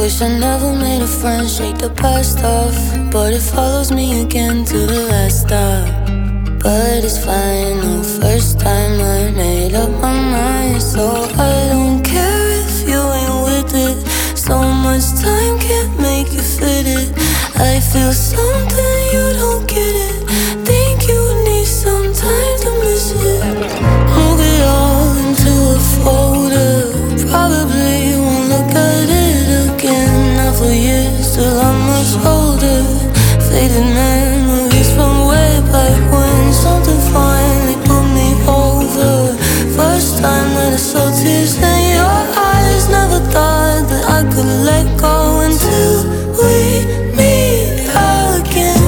Wish I never made a friend, shake the past off, but it follows me again to the last stop. But it's fine, no first time I made up my mind, so I don't care if you ain't with it. So much time can't make you fit it. I feel something, you don't get it. Think you need some time to miss it. Move it all into a folder. Probably won't look at it again. Not for years till I'm much older. Faded memories from way back when something finally put me over. First time that I saw tears in your eyes. Never thought that I could let go until we meet again.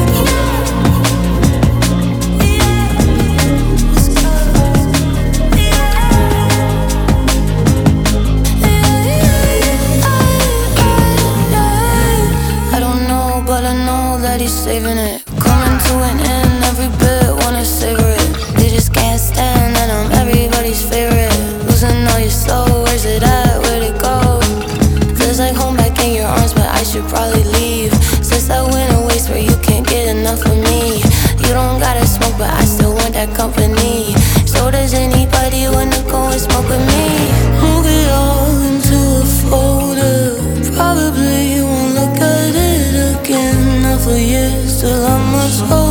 I don't know, but I know that he's saving it. Coming to an end, every bit wanna savor it. They just can't stand that I'm everybody's favorite. Losing all your soul, where's it at, where'd it go? Feels like home back in your arms, but I should probably leave. Since I went a waste where you can't get enough of me. You don't gotta smoke, but I still want that company. So does anybody wanna go and smoke with me? Move it all into a folder. Probably won't look at it again. Not for years till I'm much older.